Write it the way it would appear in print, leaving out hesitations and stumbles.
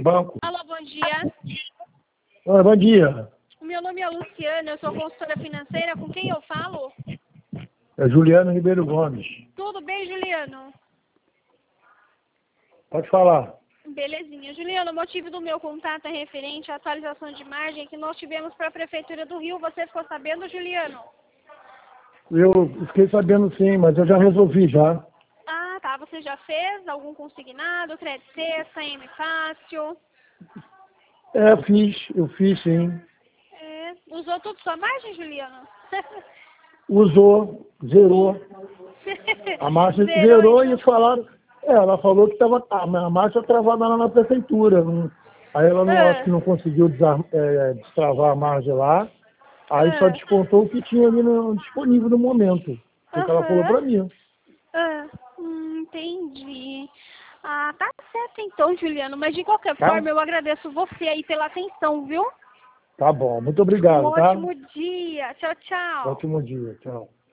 banco. Alô, bom dia. Oi, bom dia. O meu nome é Luciana, eu sou consultora financeira. Com quem eu falo? É Juliano Ribeiro Gomes. Tudo bem, Juliano? Pode falar. Belezinha. Juliano, o motivo do meu contato é referente à atualização de margem que nós tivemos para a Prefeitura do Rio. Você ficou sabendo, Juliano? Eu fiquei sabendo sim, mas eu já resolvi já. Ah, tá. Você já fez algum consignado, crédito C, CM fácil? Eu fiz sim. É, usou tudo sua margem, Juliano? Usou, zerou. A marcha zerou Então. e falaram. Ela falou que estava a marcha travada lá na prefeitura. Aí ela não, acho que não conseguiu destravar a margem lá. Aí só descontou o que tinha ali disponível no momento. Foi o que ela falou para mim. Entendi. Ah, tá certo então, Juliano. Mas de qualquer Tá? forma, eu agradeço você aí pela atenção, viu? Tá bom. Muito Um obrigado, tá? ótimo dia. Tchau, tchau. Ótimo dia. Tchau.